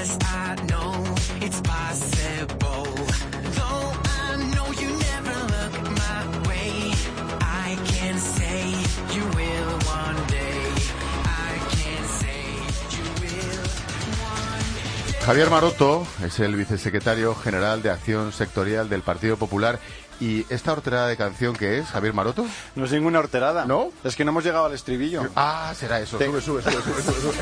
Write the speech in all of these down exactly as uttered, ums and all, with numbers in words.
'cause I know it's possible. Though I know you never look my way, I can say you will one day. I can say you will one day. Javier Maroto es el vicesecretario general de Acción Sectorial del Partido Popular. ¿Y esta horterada de canción qué es, Javier Maroto? No es ninguna horterada. ¿No? Es que no hemos llegado al estribillo. Ah, será eso. Te... Sube, sube, sube, sube, sube, sube.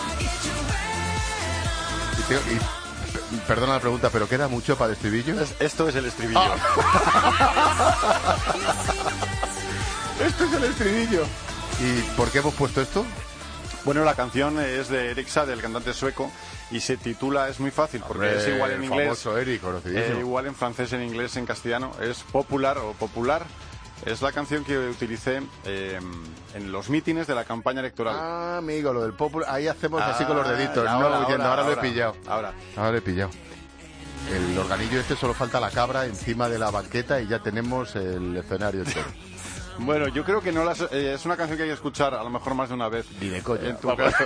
Y tengo, y, perdona la pregunta, ¿pero queda mucho para el estribillo? Es, esto es el estribillo. Ah. Esto es el estribillo. ¿Y por qué hemos puesto esto? Bueno, la canción es de Erik Saade, el cantante sueco, y se titula, es muy fácil, porque Hombre, es igual en inglés, famoso Eric, eh, igual en francés, en inglés, en castellano, es Popular o Popular. Es la canción que utilicé eh, en los mítines de la campaña electoral. Ah, amigo, lo del Popular, ahí hacemos ah, así con los deditos, ahora, no ahora, diciendo, ahora, ahora lo he pillado. Ahora. Ahora lo he pillado. El organillo este solo falta la cabra encima de la banqueta y ya tenemos el escenario entero. Bueno, yo creo que no las, eh, es una canción que hay que escuchar a lo mejor más de una vez. Ni de coña. En tu caso.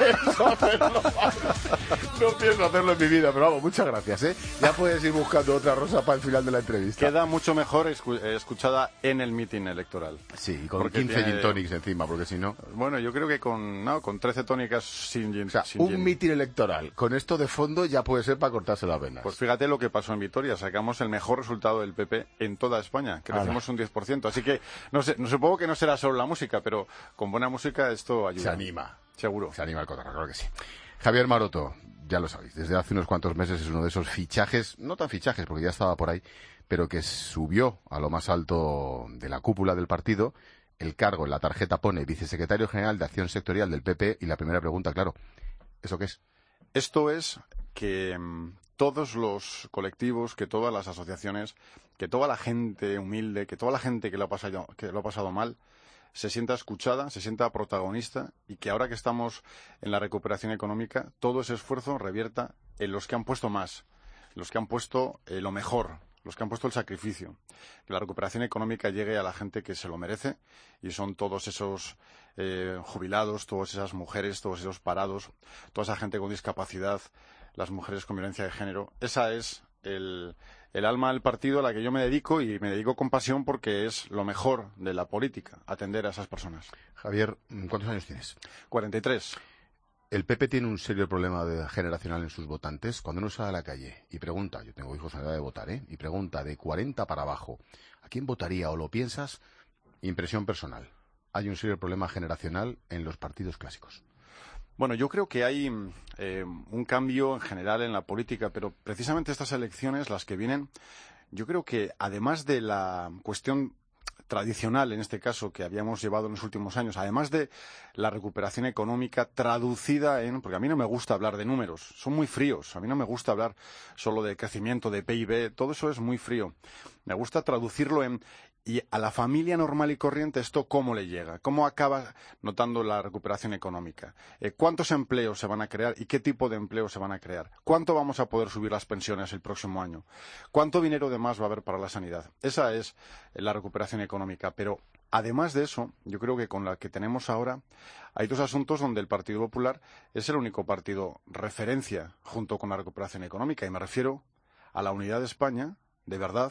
No pienso hacerlo en mi vida, pero vamos, muchas gracias, ¿eh? Ya puedes ir buscando otra rosa para el final de la entrevista. Queda mucho mejor escu- escuchada en el mitin electoral. Sí, con porque quince tiene... gin tonics encima, porque si no... Bueno, yo creo que con, no, con trece tónicas sin gin. O sea, sin un gin. mitin electoral con esto de fondo ya puede ser para cortarse las venas. Pues fíjate lo que pasó en Vitoria. Sacamos el mejor resultado del P P en toda España. Crecimos Ala. un diez por ciento. Así que, no sé, no supongo que no será solo la música, pero con buena música esto ayuda. Se anima. Seguro. Se anima el cotarro, claro que sí. Javier Maroto, ya lo sabéis, desde hace unos cuantos meses es uno de esos fichajes, no tan fichajes porque ya estaba por ahí, pero que subió a lo más alto de la cúpula del partido. El cargo en la tarjeta pone vicesecretario general de Acción Sectorial del P P y la primera pregunta, claro, ¿eso qué es? Esto es que mmm, todos los colectivos, que todas las asociaciones, que toda la gente humilde, que toda la gente que lo ha pasado, que lo ha pasado mal, se sienta escuchada, se sienta protagonista y que ahora que estamos en la recuperación económica, todo ese esfuerzo revierta en los que han puesto más, los que han puesto eh, lo mejor, los que han puesto el sacrificio. Que la recuperación económica llegue a la gente que se lo merece y son todos esos eh, jubilados, todas esas mujeres, todos esos parados, toda esa gente con discapacidad, las mujeres con violencia de género. Esa es el... el alma del partido a la que yo me dedico y me dedico con pasión porque es lo mejor de la política, atender a esas personas. Javier, ¿cuántos años tienes? cuarenta y tres. El P P tiene un serio problema de generacional en sus votantes. Cuando uno sale a la calle y pregunta, yo tengo hijos en edad de votar, ¿eh? Y pregunta de cuarenta para abajo, ¿a quién votaría o lo piensas? Impresión personal. Hay un serio problema generacional en los partidos clásicos. Bueno, yo creo que hay eh, un cambio en general en la política, pero precisamente estas elecciones, las que vienen, yo creo que además de la cuestión tradicional, en este caso, que habíamos llevado en los últimos años, además de la recuperación económica traducida en... Porque a mí no me gusta hablar de números, son muy fríos. A mí no me gusta hablar solo de crecimiento, de P I B, todo eso es muy frío. Me gusta traducirlo en... Y a la familia normal y corriente, ¿esto cómo le llega? ¿Cómo acaba notando la recuperación económica? Eh, ¿Cuántos empleos se van a crear y qué tipo de empleos se van a crear? ¿Cuánto vamos a poder subir las pensiones el próximo año? ¿Cuánto dinero de más va a haber para la sanidad? Esa es la recuperación económica. Pero además de eso, yo creo que con la que tenemos ahora, hay dos asuntos donde el Partido Popular es el único partido referencia junto con la recuperación económica. Y me refiero a la unidad de España, de verdad,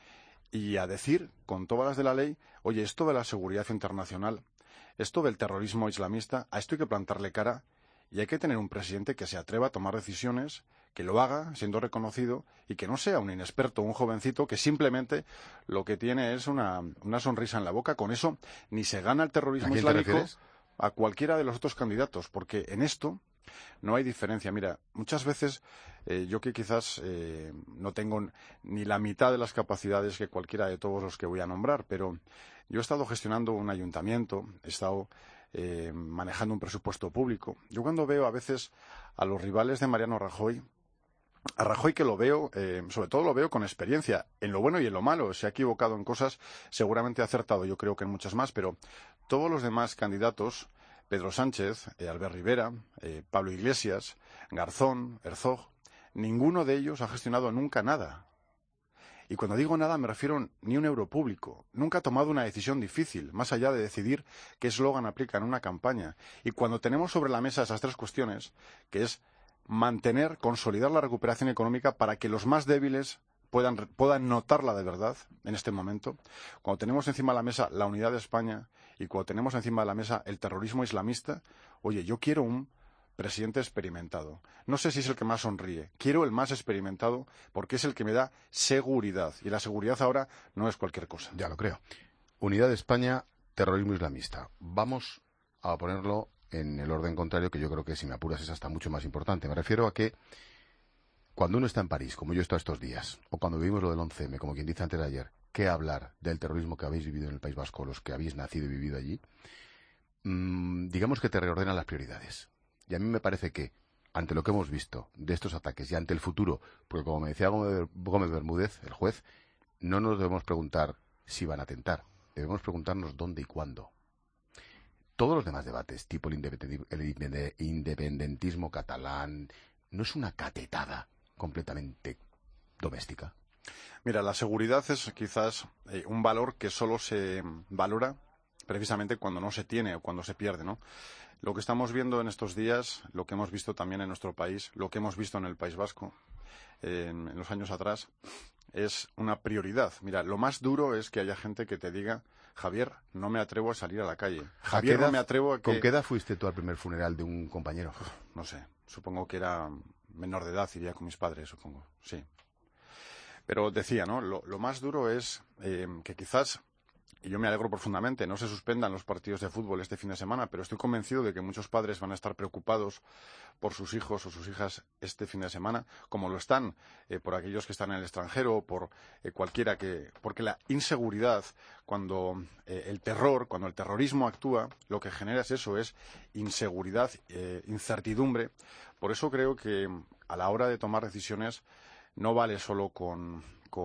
y a decir, con todas las de la ley, oye, esto de la seguridad internacional, esto del terrorismo islamista, a esto hay que plantarle cara y hay que tener un presidente que se atreva a tomar decisiones, que lo haga siendo reconocido y que no sea un inexperto, un jovencito que simplemente lo que tiene es una, una sonrisa en la boca. Con eso ni se gana el terrorismo islámico a cualquiera de los otros candidatos, porque en esto no hay diferencia. Mira, muchas veces eh, yo que quizás eh, no tengo ni la mitad de las capacidades que cualquiera de todos los que voy a nombrar, pero yo he estado gestionando un ayuntamiento, he estado eh, manejando un presupuesto público. Yo cuando veo a veces a los rivales de Mariano Rajoy, a Rajoy que lo veo, eh, sobre todo lo veo con experiencia, en lo bueno y en lo malo. Se ha equivocado en cosas, seguramente ha acertado, yo creo que en muchas más, pero todos los demás candidatos, Pedro Sánchez, eh, Albert Rivera, eh, Pablo Iglesias, Garzón, Herzog, ninguno de ellos ha gestionado nunca nada. Y cuando digo nada me refiero ni un euro público. Nunca ha tomado una decisión difícil, más allá de decidir qué eslogan aplica en una campaña. Y cuando tenemos sobre la mesa esas tres cuestiones, que es mantener, consolidar la recuperación económica para que los más débiles puedan, puedan notarla de verdad en este momento. Cuando tenemos encima de la mesa la unidad de España y cuando tenemos encima de la mesa el terrorismo islamista, oye, yo quiero un presidente experimentado. No sé si es el que más sonríe. Quiero el más experimentado porque es el que me da seguridad. Y la seguridad ahora no es cualquier cosa. Ya lo creo. Unidad de España, terrorismo islamista. Vamos a ponerlo en el orden contrario, que yo creo que, si me apuras, es hasta mucho más importante. Me refiero a que cuando uno está en París, como yo he estado estos días, o cuando vivimos lo del once eme, como quien dice antes de ayer, ¿qué hablar del terrorismo que habéis vivido en el País Vasco, los que habéis nacido y vivido allí? Mm, digamos que te reordenan las prioridades. Y a mí me parece que, ante lo que hemos visto de estos ataques y ante el futuro, porque como me decía Gómez Bermúdez, el juez, no nos debemos preguntar si van a atentar, debemos preguntarnos dónde y cuándo. Todos los demás debates, tipo el, independenti- el independentismo catalán, ¿no es una catetada completamente doméstica? Mira, la seguridad es quizás eh, un valor que solo se valora precisamente cuando no se tiene o cuando se pierde, ¿no? Lo que estamos viendo en estos días, lo que hemos visto también en nuestro país, lo que hemos visto en el País Vasco eh, en, en los años atrás, es una prioridad. Mira, lo más duro es que haya gente que te diga, Javier, no me atrevo a salir a la calle. Javier, no me atrevo a que... ¿Con qué edad fuiste tú al primer funeral de un compañero? No sé, supongo que era menor de edad, iría con mis padres, supongo, sí. Pero decía, ¿no? Lo, lo más duro es eh, que quizás... Y yo me alegro profundamente, no se suspendan los partidos de fútbol este fin de semana, pero estoy convencido de que muchos padres van a estar preocupados por sus hijos o sus hijas este fin de semana, como lo están eh, por aquellos que están en el extranjero o por eh, cualquiera que... Porque la inseguridad, cuando eh, el terror, cuando el terrorismo actúa, lo que genera es eso, es inseguridad, eh, incertidumbre. Por eso creo que a la hora de tomar decisiones no vale solo con,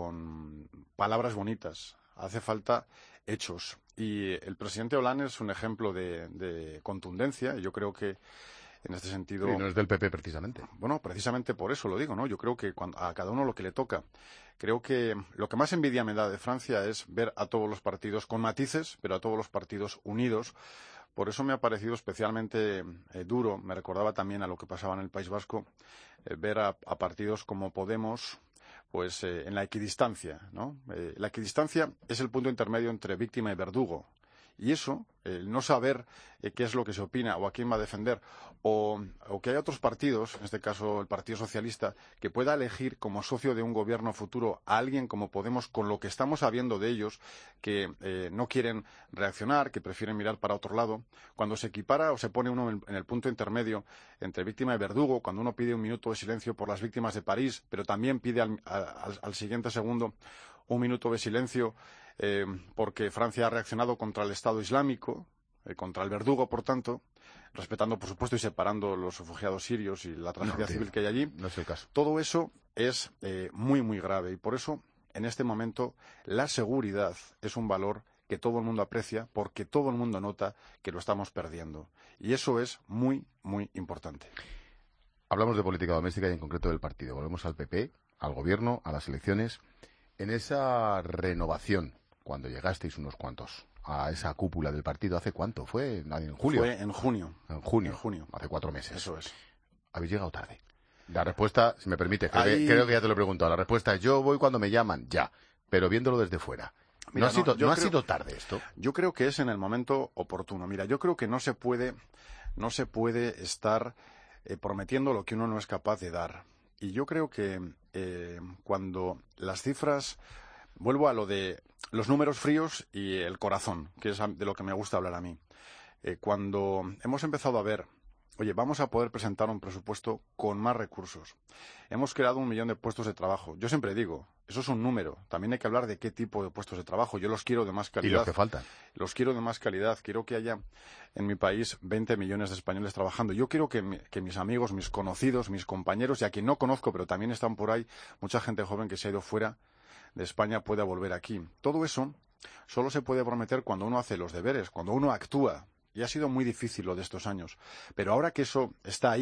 con palabras bonitas, hace falta hechos. Y el presidente Hollande es un ejemplo de, de contundencia. Yo creo que en este sentido... Sí, no es del P P precisamente. Bueno, precisamente por eso lo digo, ¿no? Yo creo que cuando, a cada uno lo que le toca. Creo que lo que más envidia me da de Francia es ver a todos los partidos con matices, pero a todos los partidos unidos. Por eso me ha parecido especialmente eh, duro, me recordaba también a lo que pasaba en el País Vasco, eh, ver a, a partidos como Podemos, pues eh, en la equidistancia, ¿no? Eh, la equidistancia es el punto intermedio entre víctima y verdugo. Y eso, el no saber eh, qué es lo que se opina o a quién va a defender, o, o que hay otros partidos, en este caso el Partido Socialista, que pueda elegir como socio de un gobierno futuro a alguien como Podemos, con lo que estamos sabiendo de ellos, que eh, no quieren reaccionar, que prefieren mirar para otro lado. Cuando se equipara o se pone uno en, en el punto intermedio entre víctima y verdugo, cuando uno pide un minuto de silencio por las víctimas de París, pero también pide al, al, al siguiente segundo un minuto de silencio Eh, porque Francia ha reaccionado contra el Estado Islámico, eh, contra el verdugo, por tanto, respetando, por supuesto, y separando los refugiados sirios y la tragedia No, civil que hay allí. No es el caso. Todo eso es eh, muy, muy grave. Y por eso, en este momento, la seguridad es un valor que todo el mundo aprecia, porque todo el mundo nota que lo estamos perdiendo. Y eso es muy, muy importante. Hablamos de política doméstica y, en concreto, del partido. Volvemos al P P, al gobierno, a las elecciones. En esa renovación, cuando llegasteis unos cuantos a esa cúpula del partido, ¿hace cuánto? ¿Fue en julio? Fue en junio. En junio. En junio. Hace cuatro meses. Eso es. Habéis llegado tarde. La respuesta, si me permite, creo, Ahí... que, creo que ya te lo he preguntado. La respuesta es: yo voy cuando me llaman, ya. Pero viéndolo desde fuera. Mira, ¿No, ha sido, no, ¿no ha creo... sido tarde esto? Yo creo que es en el momento oportuno. Mira, yo creo que no se puede, no se puede estar eh, prometiendo lo que uno no es capaz de dar. Y yo creo que eh, cuando las cifras... Vuelvo a lo de los números fríos y el corazón, que es de lo que me gusta hablar a mí. Eh, cuando hemos empezado a ver, oye, vamos a poder presentar un presupuesto con más recursos. Hemos creado un millón de puestos de trabajo. Yo siempre digo, eso es un número. También hay que hablar de qué tipo de puestos de trabajo. Yo los quiero de más calidad. Y los que faltan. Los quiero de más calidad. Quiero que haya en mi país veinte millones de españoles trabajando. Yo quiero que, mi, que mis amigos, mis conocidos, mis compañeros, y a quien no conozco, pero también están por ahí, mucha gente joven que se ha ido fuera de España, pueda volver aquí. Todo eso solo se puede prometer cuando uno hace los deberes, cuando uno actúa. Y ha sido muy difícil lo de estos años. Pero ahora que eso está ahí,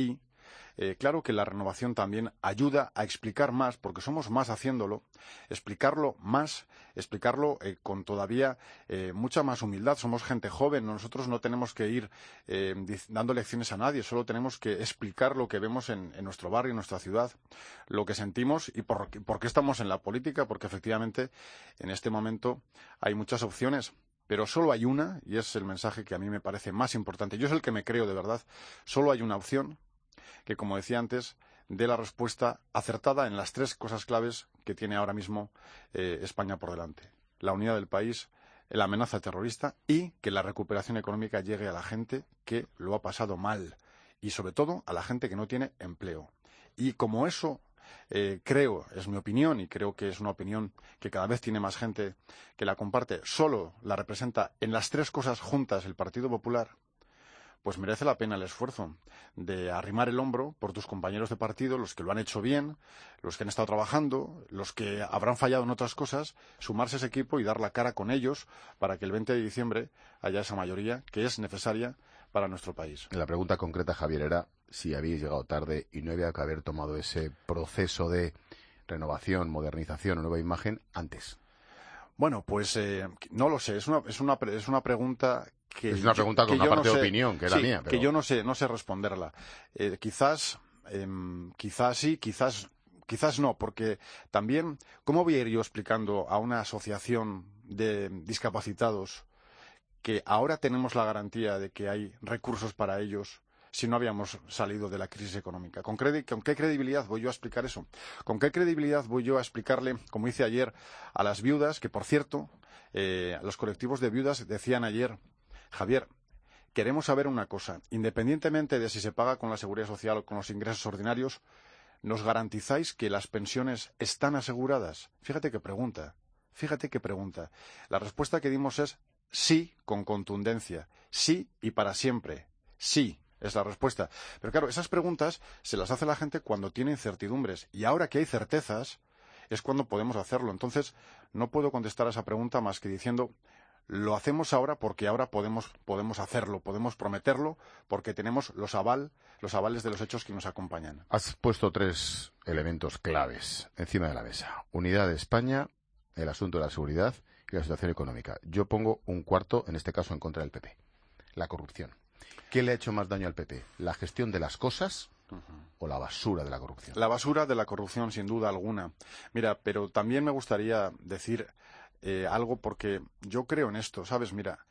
Eh, claro que la renovación también ayuda a explicar más, porque somos más haciéndolo, explicarlo más, explicarlo eh, con todavía eh, mucha más humildad. Somos gente joven, nosotros no tenemos que ir eh, dando lecciones a nadie, solo tenemos que explicar lo que vemos en, en nuestro barrio, en nuestra ciudad, lo que sentimos y por, por qué estamos en la política, porque efectivamente en este momento hay muchas opciones. Pero solo hay una, y es el mensaje que a mí me parece más importante. Yo es el que me creo de verdad. Solo hay una opción que, como decía antes, dé la respuesta acertada en las tres cosas claves que tiene ahora mismo eh, España por delante. La unidad del país, la amenaza terrorista y que la recuperación económica llegue a la gente que lo ha pasado mal. Y, sobre todo, a la gente que no tiene empleo. Y como eso... Eh, creo, es mi opinión, y creo que es una opinión que cada vez tiene más gente que la comparte, solo la representa en las tres cosas juntas el Partido Popular, pues merece la pena el esfuerzo de arrimar el hombro por tus compañeros de partido, los que lo han hecho bien, los que han estado trabajando, los que habrán fallado en otras cosas, sumarse a ese equipo y dar la cara con ellos para que el veinte de diciembre haya esa mayoría que es necesaria para nuestro país. La pregunta concreta, Javier, era si habéis llegado tarde y no había que haber tomado ese proceso de renovación, modernización o nueva imagen antes. Bueno, pues eh, no lo sé. Es una, es una, es una pregunta que... Es una pregunta yo, con que una yo parte no de sé, opinión, que es sí, la mía. Pero... que yo no sé, no sé responderla. Eh, quizás, eh, quizás sí, quizás, quizás no, porque también, ¿cómo voy a ir yo explicando a una asociación de discapacitados que ahora tenemos la garantía de que hay recursos para ellos si no habíamos salido de la crisis económica? ¿Con, credi- ¿Con qué credibilidad voy yo a explicar eso? ¿Con qué credibilidad voy yo a explicarle, como hice ayer, a las viudas, que por cierto, eh, los colectivos de viudas decían ayer, Javier, queremos saber una cosa, independientemente de si se paga con la Seguridad Social o con los ingresos ordinarios, ¿nos garantizáis que las pensiones están aseguradas? Fíjate qué pregunta, fíjate qué pregunta. La respuesta que dimos es sí, con contundencia, sí y para siempre, sí. Es la respuesta. Pero claro, esas preguntas se las hace la gente cuando tiene incertidumbres. Y ahora que hay certezas, es cuando podemos hacerlo. Entonces, no puedo contestar a esa pregunta más que diciendo, lo hacemos ahora porque ahora podemos, podemos hacerlo, podemos prometerlo, porque tenemos los aval, los avales de los hechos que nos acompañan. Has puesto tres elementos claves encima de la mesa. Unidad de España, el asunto de la seguridad y la situación económica. Yo pongo un cuarto, en este caso en contra del P P. La corrupción. ¿Qué le ha hecho más daño al P P? ¿La gestión de las cosas uh-huh. o la basura de la corrupción? La basura de la corrupción, sin duda alguna. Mira, pero también me gustaría decir eh, algo porque yo creo en esto, ¿sabes? Mira,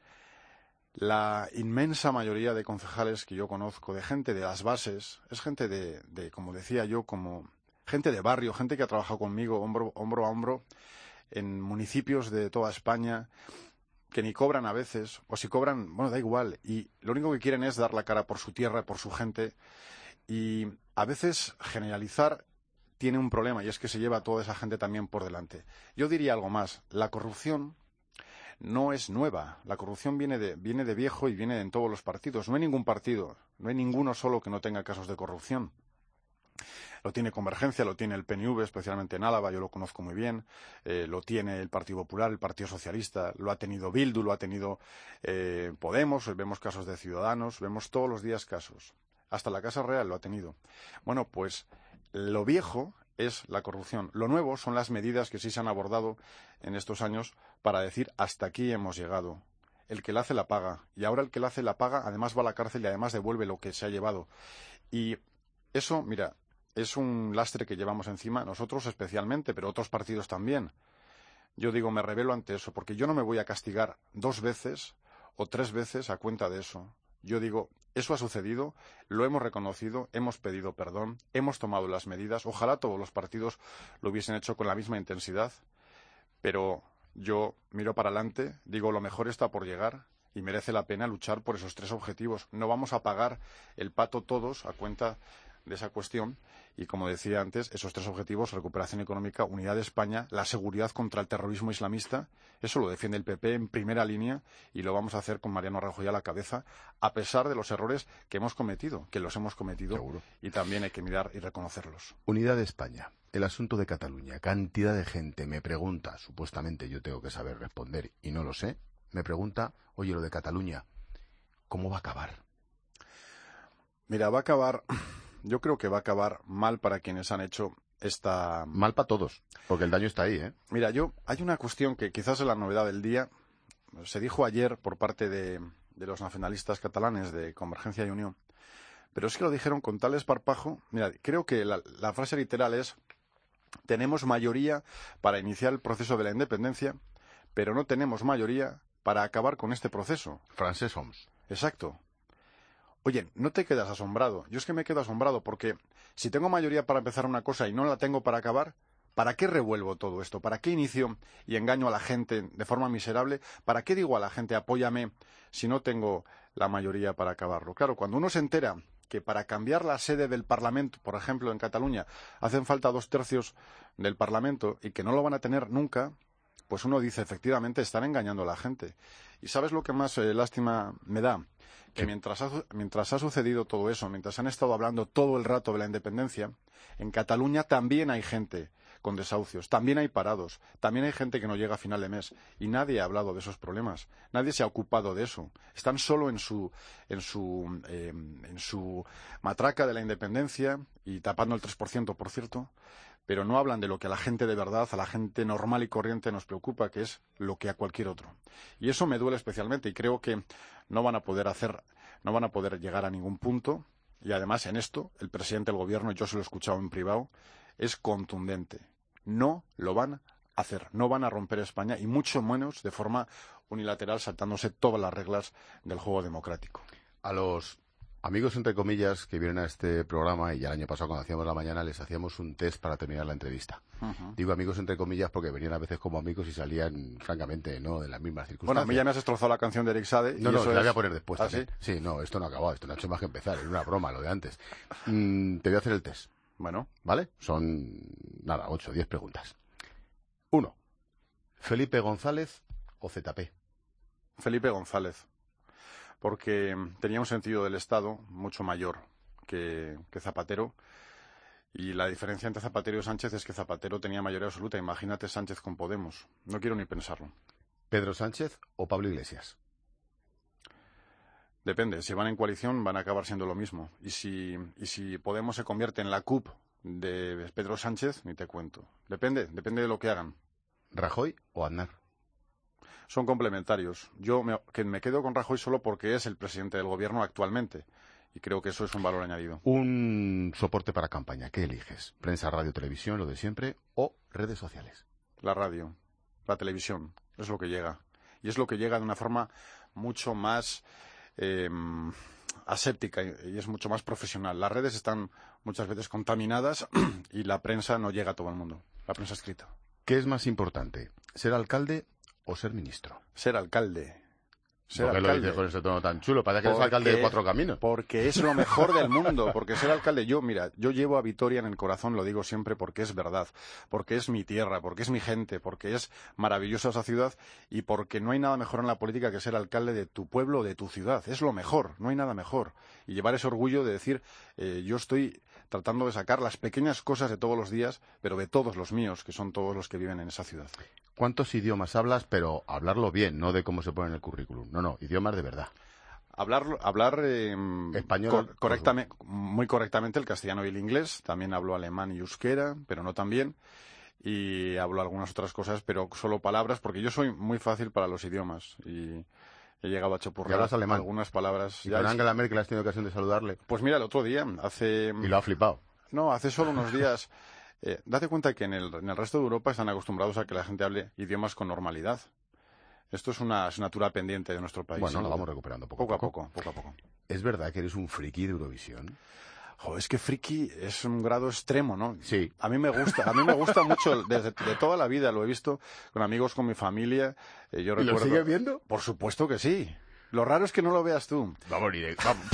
la inmensa mayoría de concejales que yo conozco, de gente de las bases, es gente de, de como decía yo, como gente de barrio, gente que ha trabajado conmigo hombro, hombro a hombro en municipios de toda España, que ni cobran a veces, o si cobran, bueno, da igual, y lo único que quieren es dar la cara por su tierra, por su gente, y a veces generalizar tiene un problema, y es que se lleva a toda esa gente también por delante. Yo diría algo más, la corrupción no es nueva, la corrupción viene de, viene de viejo y viene en todos los partidos, no hay ningún partido, no hay ninguno solo que no tenga casos de corrupción. Lo tiene Convergencia, lo tiene el P N V, especialmente en Álava, yo lo conozco muy bien, eh, lo tiene el Partido Popular, el Partido Socialista, lo ha tenido Bildu, lo ha tenido eh, Podemos, vemos casos de Ciudadanos, vemos todos los días casos. Hasta la Casa Real lo ha tenido. Bueno, pues lo viejo es la corrupción. Lo nuevo son las medidas que sí se han abordado en estos años para decir hasta aquí hemos llegado. El que la hace la paga. Y ahora el que la hace la paga, además va a la cárcel y además devuelve lo que se ha llevado. Y eso, mira, es un lastre que llevamos encima, nosotros especialmente, pero otros partidos también. Yo digo, me rebelo ante eso, porque yo no me voy a castigar dos veces o tres veces a cuenta de eso. Yo digo, eso ha sucedido, lo hemos reconocido, hemos pedido perdón, hemos tomado las medidas. Ojalá todos los partidos lo hubiesen hecho con la misma intensidad, pero yo miro para adelante, digo, lo mejor está por llegar y merece la pena luchar por esos tres objetivos. No vamos a pagar el pato todos a cuenta de esa cuestión y, como decía antes, esos tres objetivos, recuperación económica, unidad de España, la seguridad contra el terrorismo islamista, eso lo defiende el P P en primera línea y lo vamos a hacer con Mariano Rajoy a la cabeza, a pesar de los errores que hemos cometido, que los hemos cometido. Seguro. Y también hay que mirar y reconocerlos. Unidad de España, el asunto de Cataluña, cantidad de gente me pregunta, supuestamente yo tengo que saber responder y no lo sé, me pregunta, oye, lo de Cataluña, ¿cómo va a acabar? Mira, va a acabar... Yo creo que va a acabar mal para quienes han hecho esta... Mal para todos, porque el daño está ahí, ¿eh? Mira, yo hay una cuestión que quizás es la novedad del día. Se dijo ayer por parte de, de los nacionalistas catalanes de Convergencia y Unión, pero es que lo dijeron con tal esparpajo. Mira, creo que la, la frase literal es: tenemos mayoría para iniciar el proceso de la independencia, pero no tenemos mayoría para acabar con este proceso. Francés Homs. Exacto. Oye, no te quedas asombrado. Yo es que me quedo asombrado porque si tengo mayoría para empezar una cosa y no la tengo para acabar, ¿para qué revuelvo todo esto? ¿Para qué inicio y engaño a la gente de forma miserable? ¿Para qué digo a la gente apóyame si no tengo la mayoría para acabarlo? Claro, cuando uno se entera que para cambiar la sede del Parlamento, por ejemplo, en Cataluña, hacen falta dos tercios del Parlamento y que no lo van a tener nunca, pues uno dice, efectivamente, están engañando a la gente. ¿Y sabes lo que más eh, lástima me da? Que mientras ha, mientras ha sucedido todo eso, mientras han estado hablando todo el rato de la independencia, en Cataluña también hay gente con desahucios, también hay parados, también hay gente que no llega a final de mes y nadie ha hablado de esos problemas, nadie se ha ocupado de eso. Están solo en su en su eh, en su matraca de la independencia y tapando el tres por ciento, por cierto, pero no hablan de lo que a la gente de verdad, a la gente normal y corriente nos preocupa, que es lo que a cualquier otro. Y eso me duele especialmente y creo que no van a poder hacer, no van a poder llegar a ningún punto. Y además en esto, el presidente del gobierno, yo se lo he escuchado en privado, es contundente. No lo van a hacer, no van a romper España y mucho menos de forma unilateral saltándose todas las reglas del juego democrático. A los amigos, entre comillas, que vienen a este programa, y ya el año pasado cuando hacíamos la mañana les hacíamos un test para terminar la entrevista. Uh-huh. Digo amigos entre comillas porque venían a veces como amigos y salían, francamente, no en las mismas circunstancias. Bueno, a mí ya me has destrozado la canción de Eric Sade. No, y no, eso te la es... voy a poner después. ¿Ah, también. sí? Sí, no, esto no ha acabado, esto no ha hecho más que empezar, es una broma lo de antes. Mm, te voy a hacer el test. Bueno. ¿Vale? Son, nada, ocho, diez preguntas. Uno. ¿Felipe González o Z P? Felipe González. Porque tenía un sentido del Estado mucho mayor que, que Zapatero. Y la diferencia entre Zapatero y Sánchez es que Zapatero tenía mayoría absoluta. Imagínate Sánchez con Podemos. No quiero ni pensarlo. ¿Pedro Sánchez o Pablo Iglesias? Depende. Si van en coalición van a acabar siendo lo mismo. Y si, y si Podemos se convierte en la C U P de Pedro Sánchez, ni te cuento. Depende, depende de lo que hagan. ¿Rajoy o Aznar? Son complementarios. Yo me, que me quedo con Rajoy solo porque es el presidente del gobierno actualmente. Y creo que eso es un valor añadido. Un soporte para campaña. ¿Qué eliges? ¿Prensa, radio, televisión, lo de siempre? ¿O redes sociales? La radio, la televisión. Es lo que llega. Y es lo que llega de una forma mucho más eh, aséptica y es mucho más profesional. Las redes están muchas veces contaminadas y la prensa no llega a todo el mundo. La prensa escrita. ¿Qué es más importante? ¿Ser alcalde o ser ministro? Ser alcalde. Ser ¿Por qué alcalde. lo dices con ese tono tan chulo? Parece que Porque, eres alcalde de Cuatro Caminos. Porque es lo mejor del mundo. Porque ser alcalde, yo, mira, yo llevo a Vitoria en el corazón, lo digo siempre, porque es verdad. Porque es mi tierra, porque es mi gente, porque es maravillosa esa ciudad y porque no hay nada mejor en la política que ser alcalde de tu pueblo o de tu ciudad. Es lo mejor, no hay nada mejor. Y llevar ese orgullo de decir, eh, yo estoy tratando de sacar las pequeñas cosas de todos los días, pero de todos los míos, que son todos los que viven en esa ciudad. ¿Cuántos idiomas hablas? Pero hablarlo bien, no de cómo se pone en el currículum. No, no, idiomas de verdad. Hablar, hablar eh, español, cor correctamente, muy correctamente el castellano y el inglés. También hablo alemán y euskera, pero no tan bien. Y hablo algunas otras cosas, pero solo palabras, porque yo soy muy fácil para los idiomas. Y he llegado a chapurrar algunas palabras. ¿Y con Angela Merkel has tenido ocasión de saludarle? Pues mira, el otro día, hace... ¿Y lo ha flipado? No, hace solo unos días... Eh, date cuenta que en el, en el resto de Europa están acostumbrados a que la gente hable idiomas con normalidad. Esto es una asignatura pendiente de nuestro país. Bueno, lo vamos recuperando poco, poco a poco. poco, poco a poco. ¿Es verdad que eres un friki de Eurovisión? Jo, es que friki es un grado extremo, ¿no? Sí. A mí me gusta, a mí me gusta mucho desde de toda la vida. Lo he visto con amigos, con mi familia. Eh, yo ¿Y recuerdo... lo sigues viendo? Por supuesto que sí. Lo raro es que no lo veas tú. Vamos, ni de... Vamos.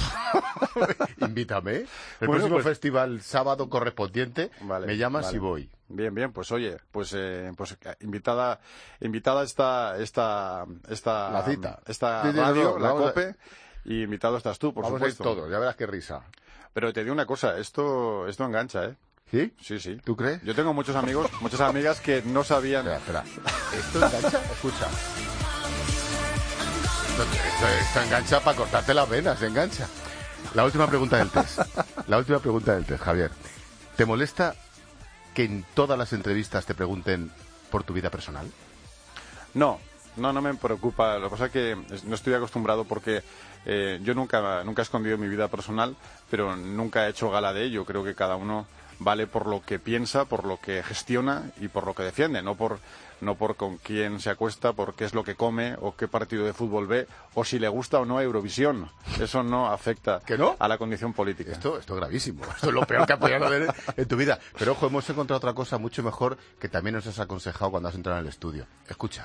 Invítame. El bueno, próximo pues... festival sábado correspondiente, vale, me llamas vale. y voy. Bien, bien, pues oye, pues, eh, pues invitada, invitada esta, esta, esta, la cita, esta sí, sí, radio, no, la COPE, a... y invitado estás tú, por vamos supuesto. Vamos a ir todos, ya verás qué risa. Pero te digo una cosa, esto, esto engancha, ¿eh? ¿Sí? Sí, sí. ¿Tú crees? Yo tengo muchos amigos, muchas amigas que no sabían... Espera, espera. ¿Esto engancha? Escucha. Esto, esto, esto engancha para cortarte las venas, engancha. La última pregunta del test. La última pregunta del test, Javier. ¿Te molesta que en todas las entrevistas te pregunten por tu vida personal? No, no, no me preocupa. Lo que pasa es que no estoy acostumbrado porque eh, yo nunca, nunca he escondido mi vida personal, pero nunca he hecho gala de ello. Creo que cada uno vale por lo que piensa, por lo que gestiona y por lo que defiende, no por no por con quién se acuesta, por qué es lo que come o qué partido de fútbol ve o si le gusta o no Eurovisión. Eso no afecta ¿Que no? a la condición política. Esto, esto es gravísimo. Esto es lo peor que has podido haber en tu vida. Pero ojo, hemos encontrado otra cosa mucho mejor que también nos has aconsejado cuando has entrado en el estudio. Escucha.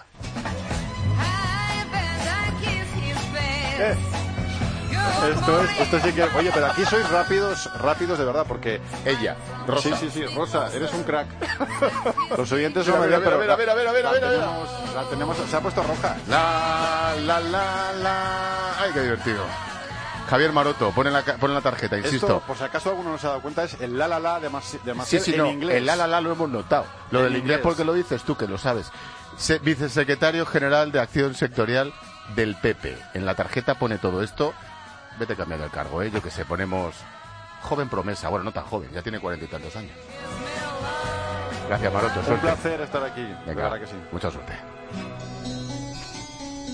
Eh. Esto es, esto sí que... Oye, pero aquí sois rápidos, rápidos de verdad, porque... Ella, Rosa. Sí, sí, sí, Rosa, eres un crack. Los oyentes son... Mira, mira, pero mira, mira, mira, mira, la mira, mira. tenemos, la tenemos, se ha puesto roja. La, la, la, la... Ay, qué divertido. Javier Maroto, pone la, pone la tarjeta, insisto. Esto, por si acaso alguno no se ha dado cuenta, es el la la la de, Mas, de Maciel sí, sí, en no, inglés. el la la la lo hemos notado. Lo En del inglés, inglés. porque lo dices tú, que lo sabes. Se, vicesecretario General de Acción Sectorial del P P. En la tarjeta pone todo esto. Vete cambiando el cargo, ¿eh? Yo que sé, ponemos joven promesa. Bueno, no tan joven, ya tiene cuarenta y tantos años. Gracias, Maroto. Un Suerte. placer estar aquí, de Venga, verdad que sí. mucha suerte.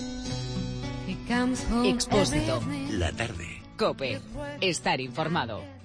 Expósito. La tarde. COPE. Estar informado.